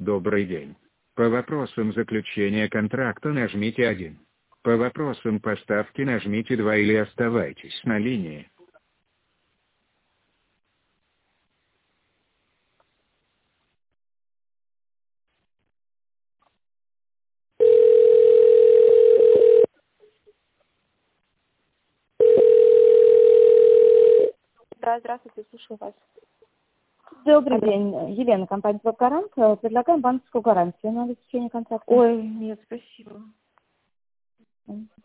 Добрый день. По вопросам заключения контракта нажмите 1. По вопросам поставки нажмите 2 или оставайтесь на линии. Да, здравствуйте, слушаю вас. Добрый день. Елена, компания «Гарант». Предлагаем банковскую гарантию на обеспечение контракта. Ой, нет, спасибо.